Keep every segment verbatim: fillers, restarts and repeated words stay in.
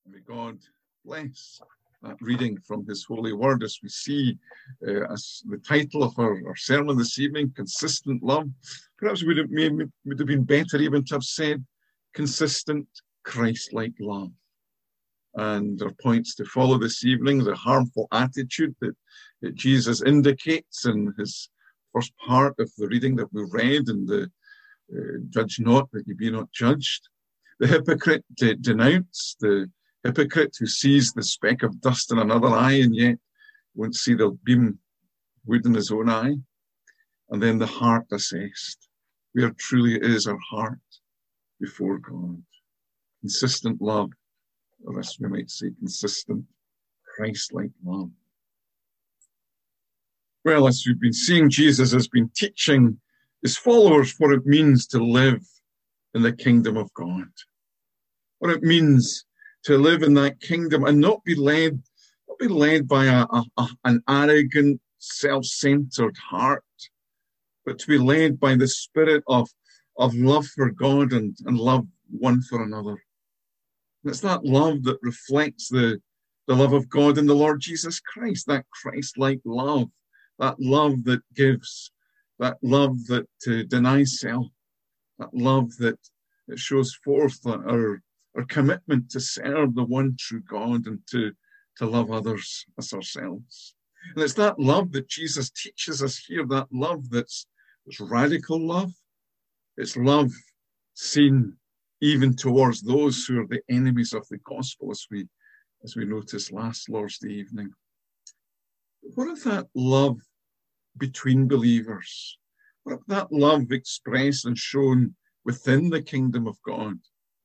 May God bless that reading from his holy word as we see uh, as the title of our, our sermon this evening, Consistent Love. Perhaps it would have, would have been better even to have said consistent Christ-like love. And our points to follow this evening, the harmful attitude that, that Jesus indicates in his first part of the reading that we read, and the uh, judge not that you be not judged. The hypocrite de- denounce, the hypocrite who sees the speck of dust in another eye and yet won't see the beam wood in his own eye. And then the heart assessed, where truly is our heart before God. Consistent love, or as we might say, consistent Christ-like love. Well, as we've been seeing, Jesus has been teaching his followers what it means to live in the kingdom of God. What it means to live in that kingdom and not be led, not be led by a, a, a, an arrogant, self-centered heart, but to be led by the spirit of, of love for God and, and love one for another. And it's that love that reflects the, the love of God in the Lord Jesus Christ, that Christ-like love, that love that gives, that love that uh, denies self, that love that, that shows forth our Our commitment to serve the one true God and to, to love others as ourselves. And it's that love that Jesus teaches us here, that love that's, that's radical love. It's love seen even towards those who are the enemies of the gospel, as we, as we noticed last Lord's Day evening. What of that love between believers? What of that love expressed and shown within the kingdom of God?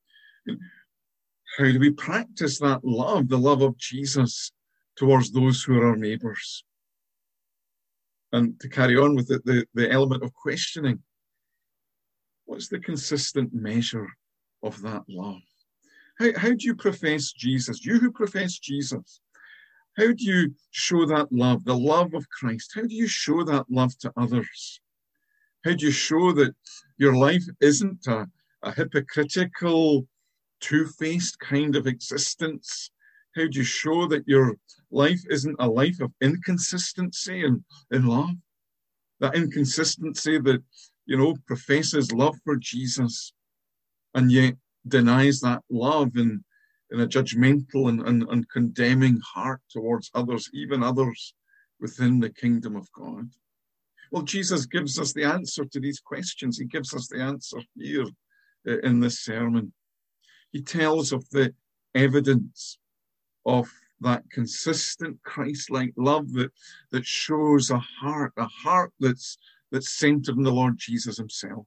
How do we practice that love, the love of Jesus towards those who are our neighbours? And to carry on with it, the, the element of questioning. What's the consistent measure of that love? How, how do you profess Jesus? You who profess Jesus, how do you show that love, the love of Christ? How do you show that love to others? How do you show that your life isn't a, a hypocritical, two-faced kind of existence? How do you show that your life isn't a life of inconsistency in, in love? That inconsistency that, you know, professes love for Jesus and yet denies that love in, in a judgmental and, and, and condemning heart towards others, even others within the kingdom of God. Well, Jesus gives us the answer to these questions. He gives us the answer here in this sermon. He tells of the evidence of that consistent Christ-like love that, that shows a heart, a heart that's, that's centered in the Lord Jesus himself.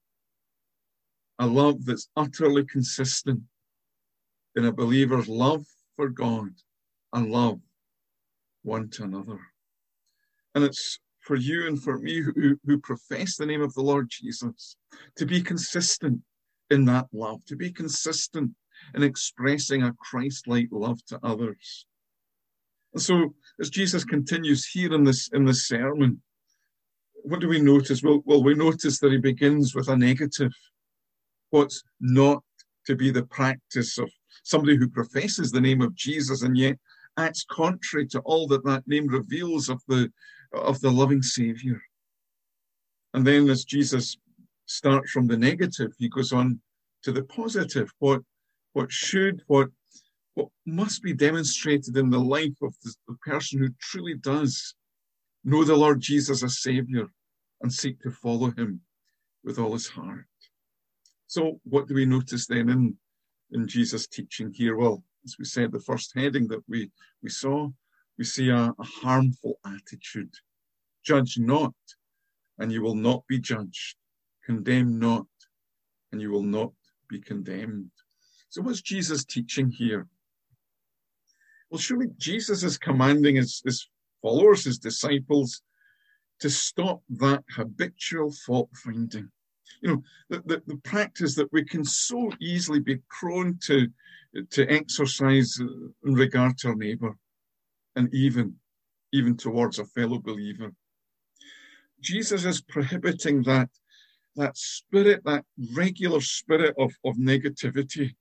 A love that's utterly consistent in a believer's love for God and love one to another. And it's for you and for me who, who profess the name of the Lord Jesus to be consistent in that love, to be consistent in expressing a Christ-like love to others. And so, as Jesus continues here in this in this sermon, what do we notice? Well, well, we notice that he begins with a negative. What's not to be the practice of somebody who professes the name of Jesus and yet acts contrary to all that that name reveals of the of the loving Savior. And then, as Jesus starts from the negative, he goes on to the positive. What, what should, what, what must be demonstrated in the life of the, the person who truly does know the Lord Jesus as Savior and seek to follow him with all his heart. So what do we notice then in, in Jesus' teaching here? Well, as we said, the first heading that we, we saw, we see a, a harmful attitude. Judge not, and you will not be judged. Condemn not, and you will not be condemned. So what's Jesus teaching here? Well, surely Jesus is commanding his, his followers, his disciples, to stop that habitual fault finding. You know, the, the, the practice that we can so easily be prone to, to exercise in regard to our neighbour, and even, even towards a fellow believer. Jesus is prohibiting that, that spirit, that regular spirit of, of negativity.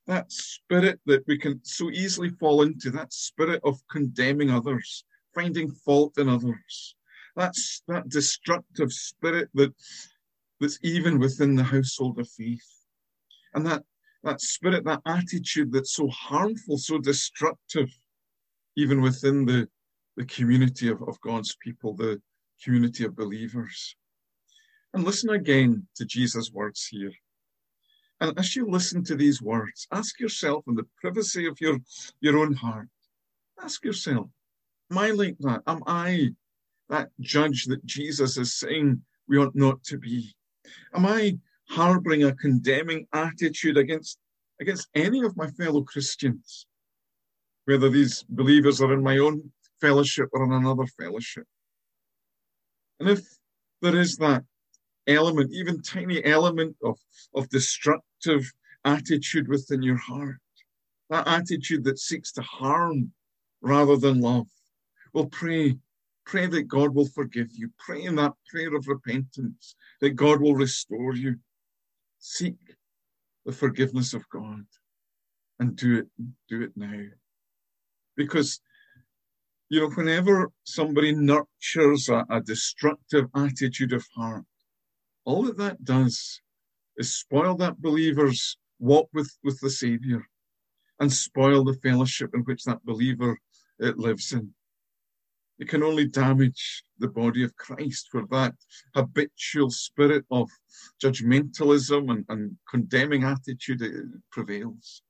that spirit that we can so easily fall into, that spirit of condemning others, finding fault in others, that's that destructive spirit that, that's even within the household of faith. And that, that spirit, that attitude that's so harmful, so destructive, even within the, the community of, of God's people, the community of believers. And listen again to Jesus' words here. And as you listen to these words, ask yourself in the privacy of your, your own heart, ask yourself, am I like that? Am I that judge that Jesus is saying we ought not to be? Am I harboring a condemning attitude against, against any of my fellow Christians, whether these believers are in my own fellowship or in another fellowship? And if there is that element, even tiny element of, of destructive attitude within your heart, that attitude that seeks to harm rather than love, well, pray. Pray that God will forgive you. Pray in that prayer of repentance, that God will restore you. Seek the forgiveness of God and do it, do it now. Because, you know, whenever somebody nurtures a, a destructive attitude of heart, all that that does is spoil that believer's walk with, with the Savior and spoil the fellowship in which that believer it lives in. It can only damage the body of Christ, where that habitual spirit of judgmentalism and, and condemning attitude prevails.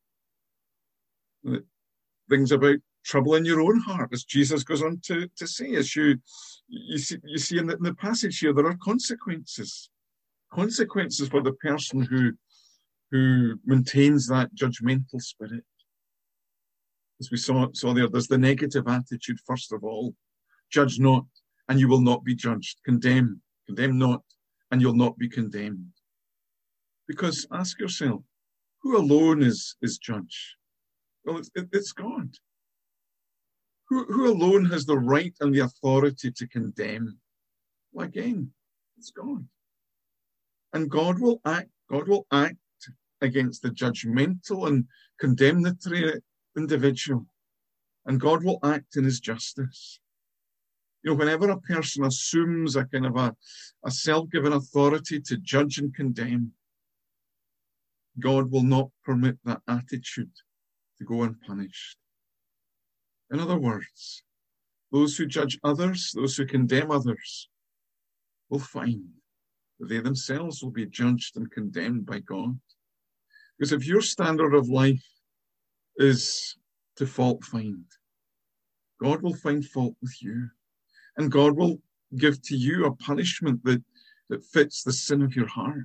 It brings about trouble in your own heart, as Jesus goes on to, to say. As you, you see, you see in the, in the passage here, there are consequences. Consequences for the person who, who maintains that judgmental spirit. As we saw, saw there, there's the negative attitude, first of all. Judge not, and you will not be judged. Condemn, condemn not, and you'll not be condemned. Because ask yourself, who alone is, is judge? Well, it's, it, it's God. Who, who alone has the right and the authority to condemn? Well, again, it's God. And God will act, God will act against the judgmental and condemnatory individual, and God will act in his justice. You know, whenever a person assumes a kind of a, a self-given authority to judge and condemn, God will not permit that attitude to go unpunished. In other words, those who judge others, those who condemn others, will find that they themselves will be judged and condemned by God. Because if your standard of life is to fault find, God will find fault with you, and God will give to you a punishment that, that fits the sin of your heart.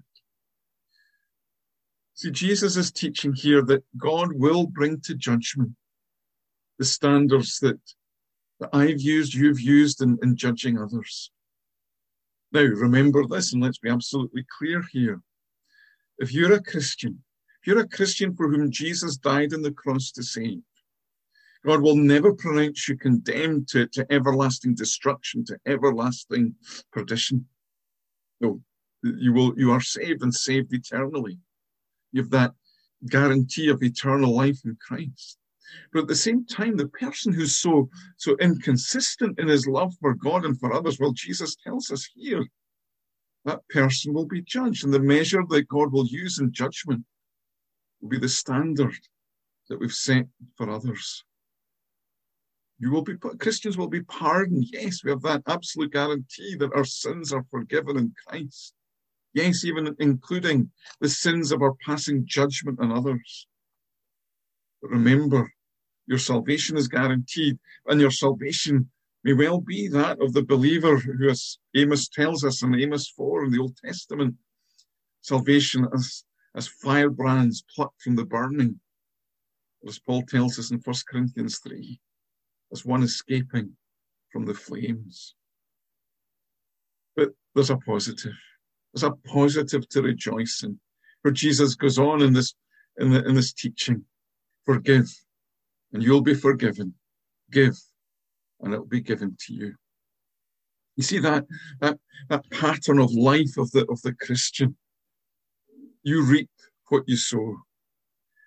See, Jesus is teaching here that God will bring to judgment the standards that, that I've used, you've used in, in judging others. Now, remember this, and let's be absolutely clear here. If you're a Christian, if you're a Christian for whom Jesus died on the cross to save, God will never pronounce you condemned to, to everlasting destruction, to everlasting perdition. No, you will. You are saved and saved eternally. You have that guarantee of eternal life in Christ. But at the same time, the person who's so, so inconsistent in his love for God and for others, well, Jesus tells us here, that person will be judged. And the measure that God will use in judgment will be the standard that we've set for others. You will be, Christians will be pardoned. Yes, we have that absolute guarantee that our sins are forgiven in Christ. Yes, even including the sins of our passing judgment on others. But remember, your salvation is guaranteed, and your salvation may well be that of the believer who, as Amos tells us in Amos four in the Old Testament, salvation as, as firebrands plucked from the burning, as Paul tells us in First Corinthians three, as one escaping from the flames. But there's a positive. There's a positive to rejoice in, where Jesus goes on in this, in, the, in this teaching. Forgive, and you'll be forgiven. Give, and it'll be given to you. You see that, that, that pattern of life of the, of the Christian. You reap what you sow.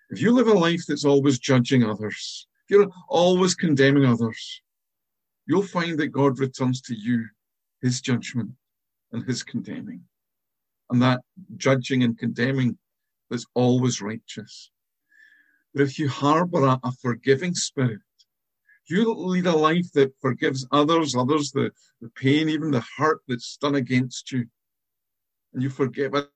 If you live a life that's always judging others, if you're always condemning others, you'll find that God returns to you his judgment and his condemning. And that judging and condemning is always righteous. But if you harbor a, a forgiving spirit, you lead a life that forgives others, others, the, the pain, even the hurt that's done against you, and you forgive it.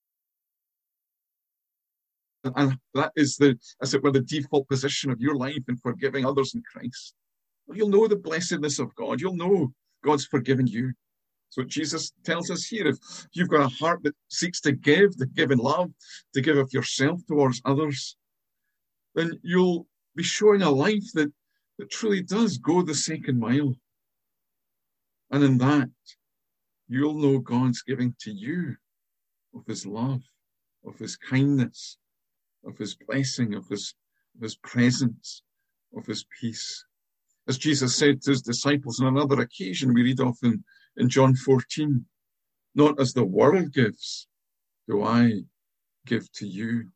And that is the, as it were, the default position of your life in forgiving others in Christ. You'll know the blessedness of God. You'll know God's forgiven you. So Jesus tells us here, if you've got a heart that seeks to give, to give in love, to give of yourself towards others, then you'll be showing a life that, that truly does go the second mile. And in that, you'll know God's giving to you of his love, of his kindness, of his blessing, of his, of his presence, of his peace. As Jesus said to his disciples on another occasion, we read of in, in John fourteen, not as the world gives, do I give to you.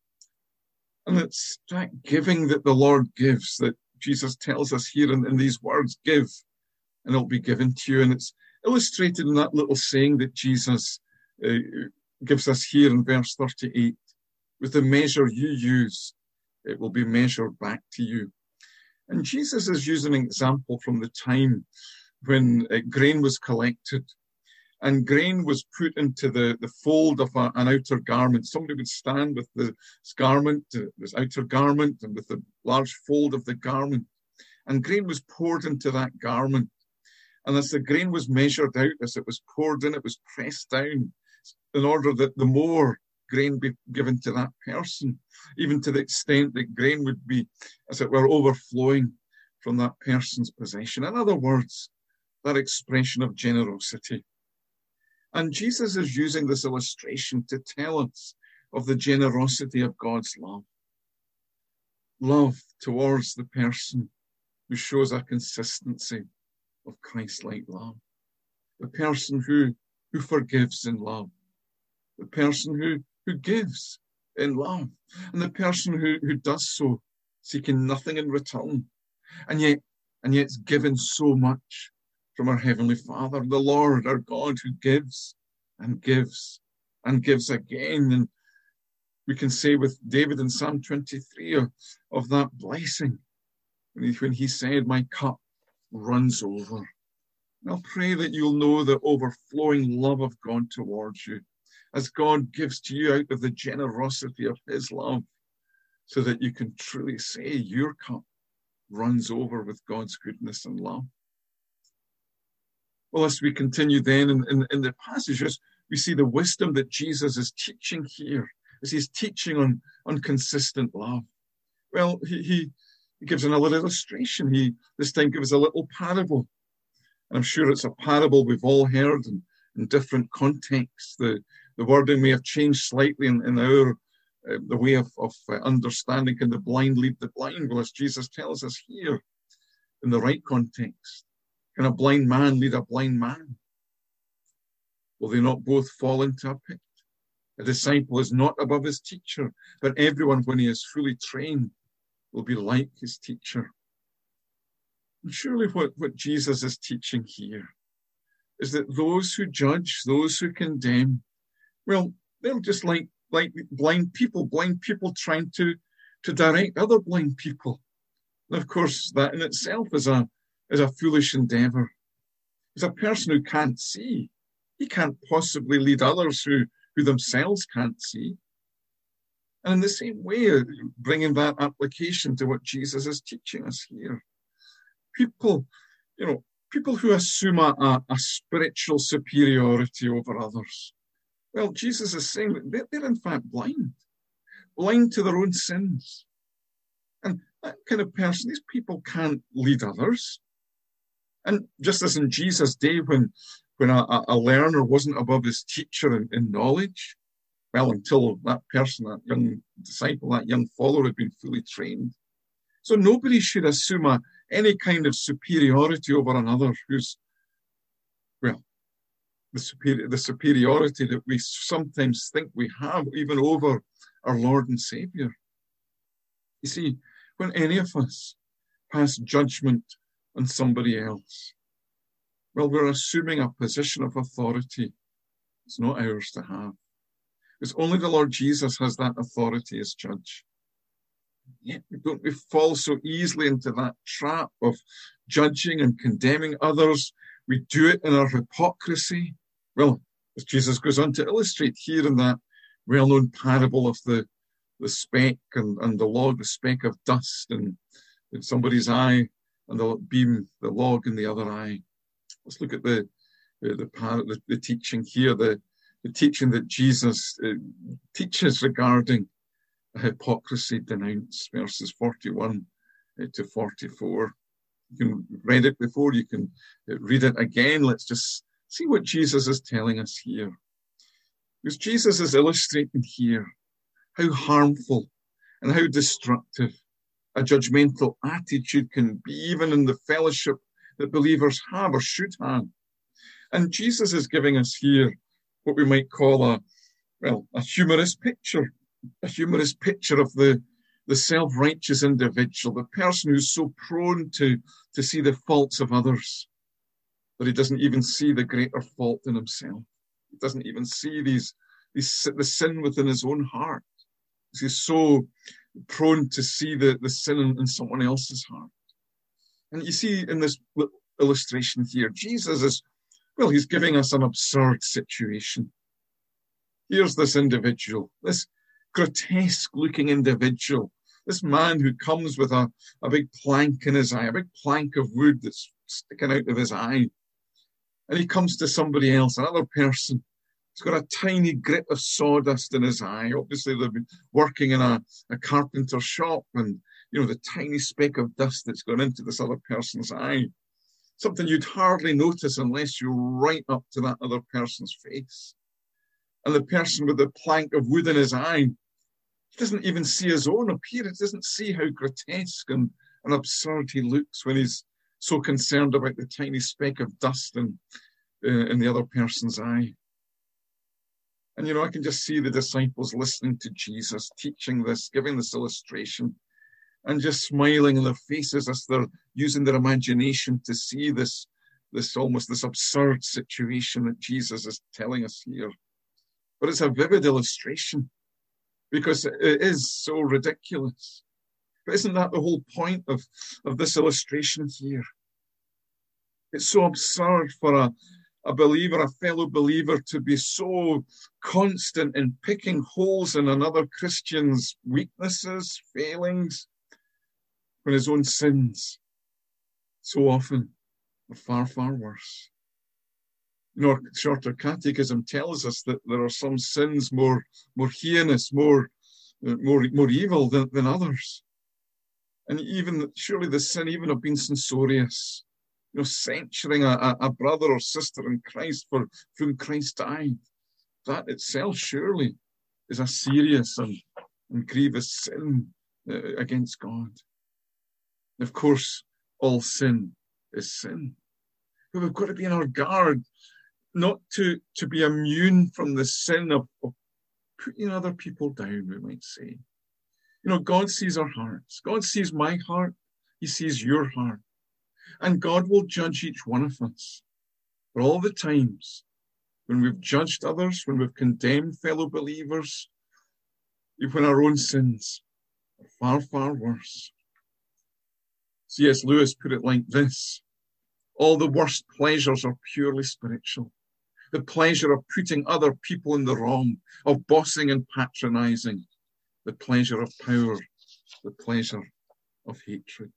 And it's that giving that the Lord gives that Jesus tells us here in, in these words, give, and it'll be given to you. And it's illustrated in that little saying that Jesus uh, gives us here in verse thirty-eight. With the measure you use, it will be measured back to you. And Jesus is using an example from the time when uh, grain was collected and grain was put into the, the fold of a, an outer garment. Somebody would stand with the, this garment, uh, this outer garment, and with the large fold of the garment. And grain was poured into that garment. And as the grain was measured out, as it was poured in, it was pressed down in order that the more grain be given to that person, even to the extent that grain would be, as it were, overflowing from that person's possession. In other words, that expression of generosity. And Jesus is using this illustration to tell us of the generosity of God's love. Love towards the person who shows a consistency of Christ-like love. The person who, who forgives in love. The person who who gives in love, and the person who, who does so, seeking nothing in return, and yet, and yet it's given so much from our Heavenly Father, the Lord, our God, who gives and gives and gives again. And we can say with David in Psalm twenty-three of, of that blessing, when he, when he said, my cup runs over. And I'll pray that you'll know the overflowing love of God towards you, as God gives to you out of the generosity of his love, so that you can truly say your cup runs over with God's goodness and love. Well, as we continue then in, in, in the passages, we see the wisdom that Jesus is teaching here, as he's teaching on, on consistent love. Well, he, he, he gives another illustration. He this time gives a little parable. And I'm sure it's a parable we've all heard in, in different contexts. The The wording may have changed slightly in, in our uh, the way of, of uh, understanding. Can the blind lead the blind? Well, as Jesus tells us here, in the right context, can a blind man lead a blind man? Will they not both fall into a pit? A disciple is not above his teacher, but everyone, when he is fully trained, will be like his teacher. And surely what, what Jesus is teaching here is that those who judge, those who condemn, well, they're just like, like blind people, blind people trying to, to direct other blind people. And of course, that in itself is a, is a foolish endeavor. As a person who can't see, he can't possibly lead others who, who themselves can't see. And in the same way, bringing that application to what Jesus is teaching us here. People, you know, people who assume a, a, a spiritual superiority over others. Well, Jesus is saying that they're, they're in fact blind, blind to their own sins. And that kind of person, these people can't lead others. And just as in Jesus' day, when, when a, a learner wasn't above his teacher in, in knowledge, well, until that person, that young disciple, that young follower had been fully trained. So nobody should assume a, any kind of superiority over another who's, well, The, superior, the superiority that we sometimes think we have even over our Lord and Savior. You see, when any of us pass judgment on somebody else, well, we're assuming a position of authority. It's not ours to have. It's only the Lord Jesus has that authority as judge. Yet we don't we fall so easily into that trap of judging and condemning others. We do it in our hypocrisy. Well, as Jesus goes on to illustrate here in that well-known parable of the, the speck and, and the log, the speck of dust in, in somebody's eye, and the beam, the log in the other eye. Let's look at the the, the, the, the teaching here, the, the teaching that Jesus uh, teaches regarding hypocrisy denounced, verses forty-one to forty-four. You can read it before, you can read it again. Let's just see what Jesus is telling us here. Because Jesus is illustrating here how harmful and how destructive a judgmental attitude can be, even in the fellowship that believers have or should have. And Jesus is giving us here what we might call a, well, a humorous picture, a humorous picture of the, the self-righteous individual, the person who's so prone to, to see the faults of others, that he doesn't even see the greater fault in himself. He doesn't even see these, these the sin within his own heart. He's so prone to see the, the sin in, in someone else's heart. And you see in this illustration here, Jesus is, well, he's giving us an absurd situation. Here's this individual, this grotesque-looking individual, this man who comes with a, a big plank in his eye, a big plank of wood that's sticking out of his eye. And he comes to somebody else, another person. He's got a tiny grit of sawdust in his eye. Obviously, they've been working in a, a carpenter shop, and, you know, the tiny speck of dust that's gone into this other person's eye. Something you'd hardly notice unless you're right up to that other person's face. And the person with the plank of wood in his eye, he doesn't even see his own appearance, doesn't see how grotesque and, and absurd he looks when he's so concerned about the tiny speck of dust in, uh, in the other person's eye. And, you know, I can just see the disciples listening to Jesus, teaching this, giving this illustration, and just smiling in their faces as they're using their imagination to see this, this almost this absurd situation that Jesus is telling us here. But it's a vivid illustration because it is so ridiculous. But isn't that the whole point of, of this illustration here? It's so absurd for a, a believer, a fellow believer, to be so constant in picking holes in another Christian's weaknesses, failings, when his own sins so often are far, far worse. You know, our Shorter Catechism tells us that there are some sins more, more heinous, more, more, more evil than, than others. And even, surely the sin even of being censorious, you know, censuring a, a brother or sister in Christ for whom Christ died, that itself surely is a serious and, and grievous sin uh, against God. And of course, all sin is sin. But we've got to be on our guard not to, to be immune from the sin of, of putting other people down, we might say. You know, God sees our hearts. God sees my heart. He sees your heart. And God will judge each one of us for all the times when we've judged others, when we've condemned fellow believers, when our own sins are far, far worse. C S Lewis put it like this: all the worst pleasures are purely spiritual. The pleasure of putting other people in the wrong, of bossing and patronizing, the pleasure of power, the pleasure of hatred.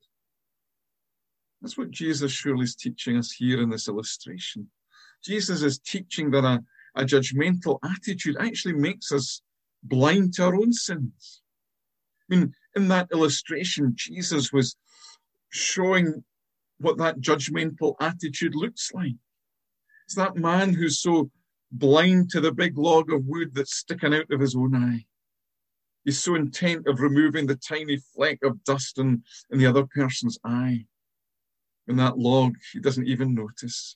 That's what Jesus surely is teaching us here in this illustration. Jesus is teaching that a, a judgmental attitude actually makes us blind to our own sins. I mean, in that illustration, Jesus was showing what that judgmental attitude looks like. It's that man who's so blind to the big log of wood that's sticking out of his own eye. He's so intent of removing the tiny fleck of dust in, in the other person's eye. And that log, he doesn't even notice.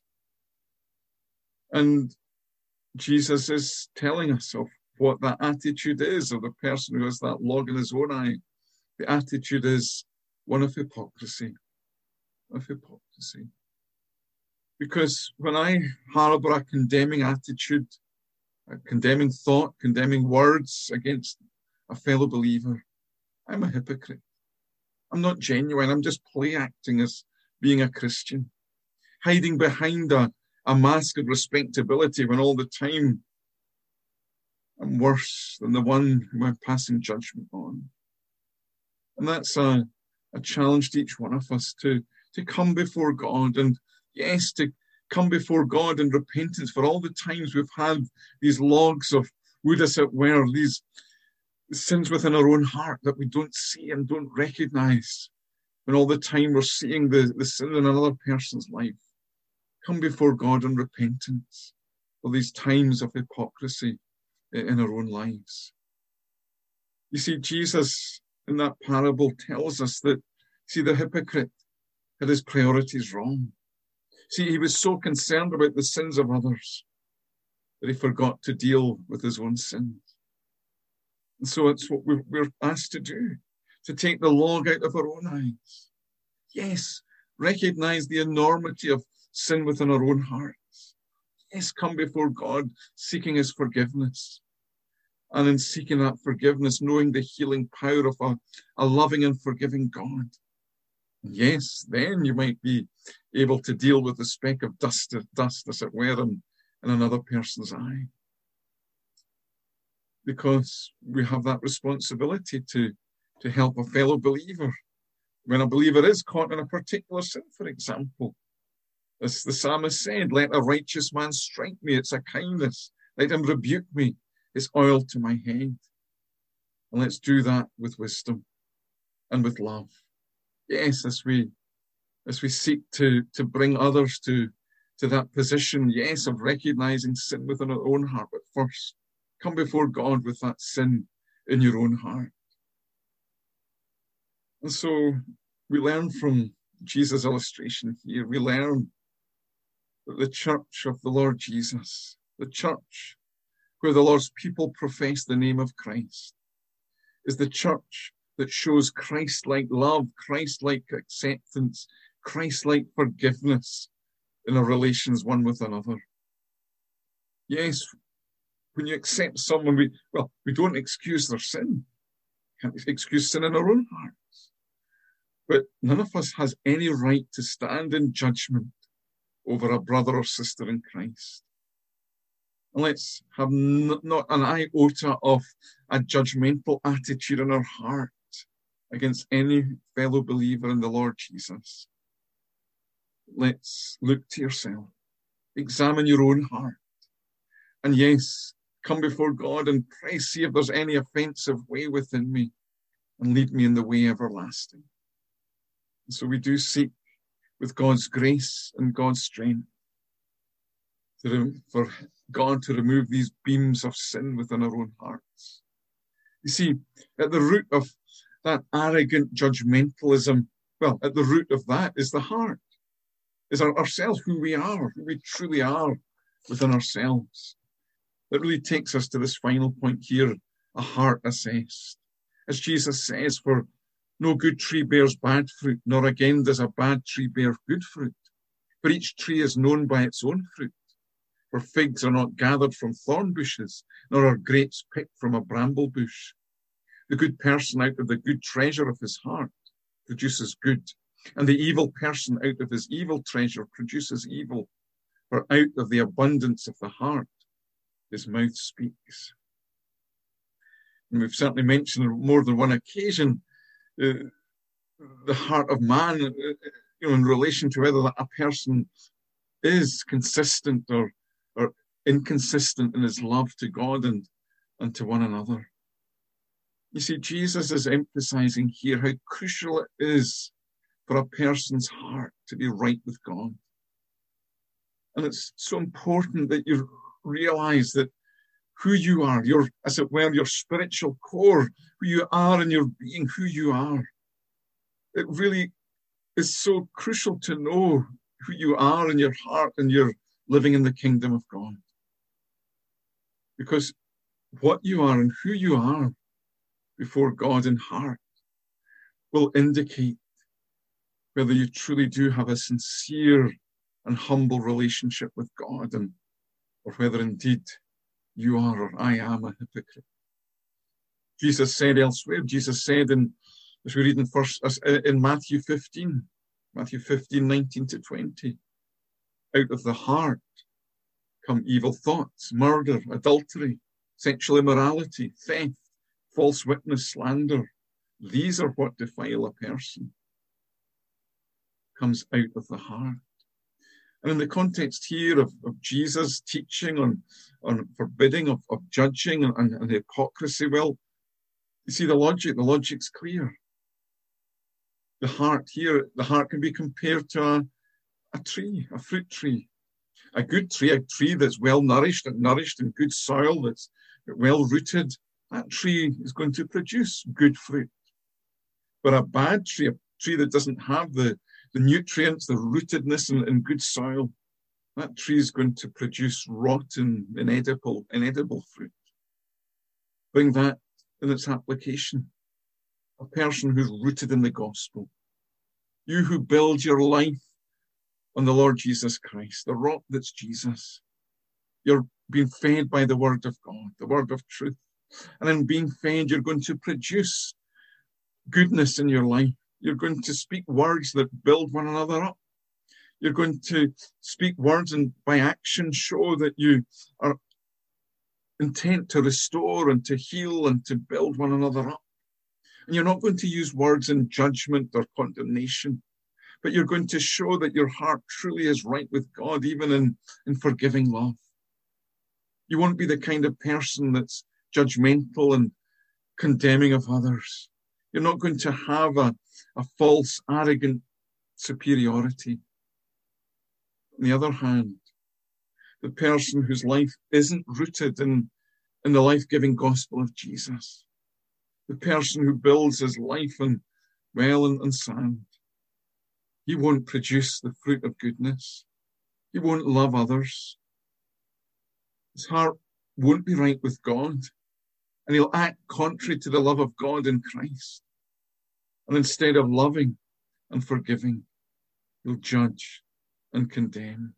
And Jesus is telling us of what that attitude is of the person who has that log in his own eye. The attitude is one of hypocrisy, of hypocrisy. Because when I harbour a condemning attitude, a condemning thought, condemning words against a fellow believer, I'm a hypocrite. I'm not genuine. I'm just play acting as being a Christian, hiding behind a, a mask of respectability when all the time I'm worse than the one whom I'm passing judgment on. And that's a, a challenge to each one of us to, to come before God, and yes, to come before God in repentance for all the times we've had these logs of wood, as it were, these sins within our own heart that we don't see and don't recognize, when all the time we're seeing the, the sin in another person's life. Come before God in repentance for these times of hypocrisy in our own lives. You see, Jesus in that parable tells us that, see, the hypocrite had his priorities wrong. See, he was so concerned about the sins of others that he forgot to deal with his own sins. And so it's what we're asked to do, to take the log out of our own eyes. Yes, recognize the enormity of sin within our own hearts. Yes, come before God seeking his forgiveness. And in seeking that forgiveness, knowing the healing power of a, a loving and forgiving God. Yes, then you might be able to deal with the speck of dust, dust as it were, in, in another person's eye. Because we have that responsibility to, to help a fellow believer. When a believer is caught in a particular sin, for example, as the psalmist said, let a righteous man strike me, it's a kindness. Let him rebuke me, it's oil to my head. And let's do that with wisdom and with love. Yes, as we as we seek to, to bring others to, to that position, yes, of recognizing sin within our own heart, but first, come before God with that sin in your own heart. And so we learn from Jesus' illustration here, we learn that the church of the Lord Jesus, the church where the Lord's people profess the name of Christ, is the church that shows Christ-like love, Christ-like acceptance, Christ-like forgiveness in our relations one with another. Yes, when you accept someone, we, well, we don't excuse their sin. Can't excuse sin in our own hearts. But none of us has any right to stand in judgment over a brother or sister in Christ. And let's have n- not an iota of a judgmental attitude in our heart against any fellow believer in the Lord Jesus. Let's look to yourself, examine your own heart, and yes, come before God and pray, see if there's any offensive way within me, and lead me in the way everlasting. And so we do seek, with God's grace and God's strength, to, for God to remove these beams of sin within our own hearts. You see, at the root of that arrogant judgmentalism, well, at the root of that is the heart, is our, ourselves, who we are, who we truly are within ourselves. That really takes us to this final point here, a heart assessed. As Jesus says, for no good tree bears bad fruit, nor again does a bad tree bear good fruit. For each tree is known by its own fruit. For figs are not gathered from thorn bushes, nor are grapes picked from a bramble bush. The good person out of the good treasure of his heart produces good, and the evil person out of his evil treasure produces evil. For out of the abundance of the heart, his mouth speaks. And we've certainly mentioned on more than one occasion uh, the heart of man, uh, you know, in relation to whether a person is consistent or, or inconsistent in his love to God and, and to one another. You see, Jesus is emphasizing here how crucial it is for a person's heart to be right with God. And it's so important that you realize that who you are, your, as it were, your spiritual core, who you are in your being, who you are. It really is so crucial to know who you are in your heart and you're living in the kingdom of God. Because what you are and who you are before God in heart will indicate whether you truly do have a sincere and humble relationship with God, and or whether indeed you are or I am a hypocrite. Jesus said elsewhere, Jesus said in, as we read in first in Matthew fifteen, Matthew fifteen, nineteen to twenty, out of the heart come evil thoughts, murder, adultery, sexual immorality, theft, false witness, slander. These are what defile a person. Comes out of the heart. And in the context here of, of Jesus teaching on, on forbidding of, of judging and, and, and hypocrisy, well, you see the logic, the logic's clear. The heart here, the heart can be compared to a, a tree, a fruit tree. A good tree, a tree that's well nourished and nourished in good soil, that's well rooted, that tree is going to produce good fruit. But a bad tree, a tree that doesn't have the, the nutrients, the rootedness in, in good soil, that tree is going to produce rotten, inedible, inedible fruit. Bring that in its application. A person who's rooted in the gospel. You who build your life on the Lord Jesus Christ, the rock that's Jesus. You're being fed by the word of God, the word of truth. And in being fed, you're going to produce goodness in your life. You're going to speak words that build one another up. You're going to speak words and by action show that you are intent to restore and to heal and to build one another up. And you're not going to use words in judgment or condemnation, but you're going to show that your heart truly is right with God, even in, in forgiving love. You won't be the kind of person that's judgmental and condemning of others. You're not going to have a, a false, arrogant superiority. On the other hand, the person whose life isn't rooted in, in the life-giving gospel of Jesus, the person who builds his life on well and, and sand, he won't produce the fruit of goodness. He won't love others. His heart won't be right with God, and he'll act contrary to the love of God in Christ. And instead of loving and forgiving, he'll judge and condemn.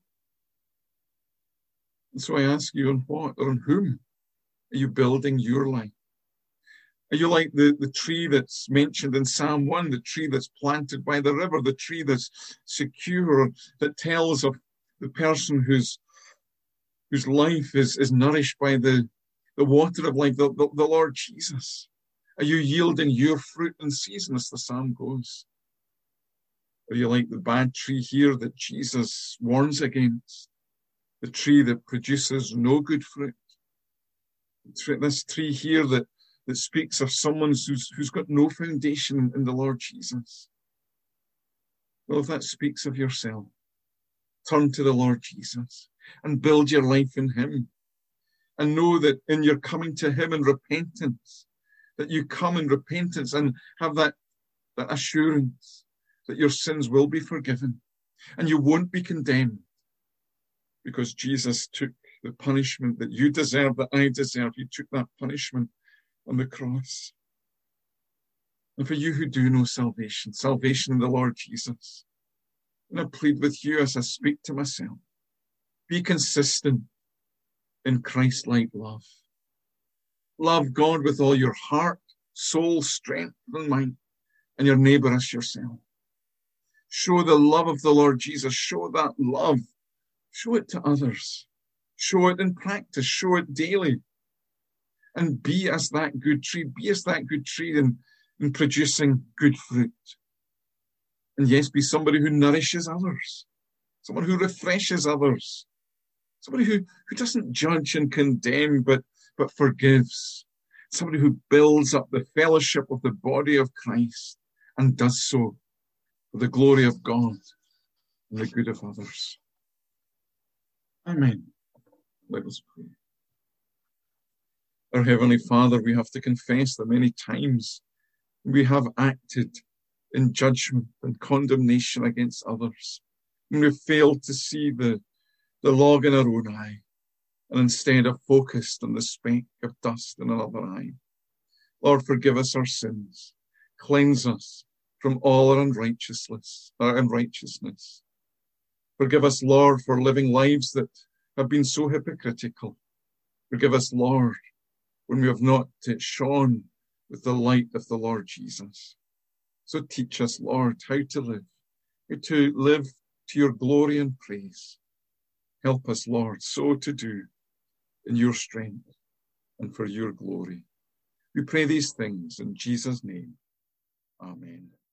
And so I ask you, on what or on whom are you building your life? Are you like the, the tree that's mentioned in Psalm one, the tree that's planted by the river, the tree that's secure, that tells of the person whose, whose life is, is nourished by the, the water of life, the, the, the Lord Jesus? Are you yielding your fruit in season, as the psalm goes? Are you like the bad tree here that Jesus warns against? The tree that produces no good fruit. This tree here that, that speaks of someone who's, who's got no foundation in the Lord Jesus. Well, if that speaks of yourself, turn to the Lord Jesus and build your life in him. And know that in your coming to him in repentance, that you come in repentance and have that, that assurance that your sins will be forgiven and you won't be condemned, because Jesus took the punishment that you deserve, that I deserve. He took that punishment on the cross. And for you who do know salvation, salvation in the Lord Jesus, and I plead with you as I speak to myself, be consistent in Christ-like love. Love God with all your heart, soul, strength, and mind, and your neighbor as yourself. Show the love of the Lord Jesus. Show that love. Show it to others. Show it in practice. Show it daily. And be as that good tree. Be as that good tree in, in producing good fruit. And yes, be somebody who nourishes others. Someone who refreshes others. Somebody who, who doesn't judge and condemn, but, but forgives. Somebody who builds up the fellowship of the body of Christ and does so for the glory of God and the good of others. Amen. Let us pray. Our Heavenly Father, we have to confess that many times we have acted in judgment and condemnation against others. And we've failed to see the, the log in our own eye, and instead have focused on the speck of dust in another eye. Lord, forgive us our sins. Cleanse us from all our unrighteousness, our unrighteousness. Forgive us, Lord, for living lives that have been so hypocritical. Forgive us, Lord, when we have not shone with the light of the Lord Jesus. So teach us, Lord, how to live, how to live to your glory and praise. Help us, Lord, so to do in your strength and for your glory. We pray these things in Jesus' name. Amen.